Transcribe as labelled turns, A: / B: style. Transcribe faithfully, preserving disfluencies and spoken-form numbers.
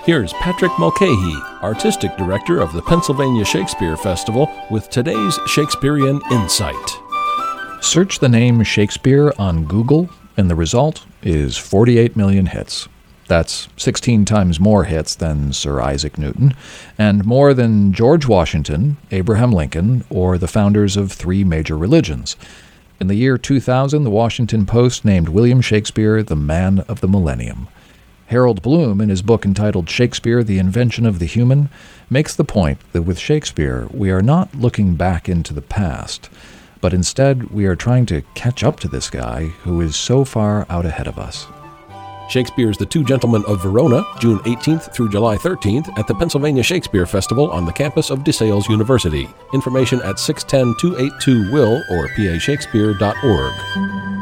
A: Here's Patrick Mulcahy, Artistic Director of the Pennsylvania Shakespeare Festival, with today's Shakespearean Insight.
B: Search the name Shakespeare on Google, and the result is forty-eight million hits. That's sixteen times more hits than Sir Isaac Newton, and more than George Washington, Abraham Lincoln, or the founders of three major religions. In the year two thousand, the Washington Post named William Shakespeare the man of the millennium. Harold Bloom, in his book entitled Shakespeare, The Invention of the Human, makes the point that with Shakespeare, we are not looking back into the past, but instead we are trying to catch up to this guy who is so far out ahead of us.
A: Shakespeare's The Two Gentlemen of Verona, June eighteenth through July thirteenth at the Pennsylvania Shakespeare Festival on the campus of DeSales University. Information at six one zero, two eight two, W I L L or p a shakespeare dot org.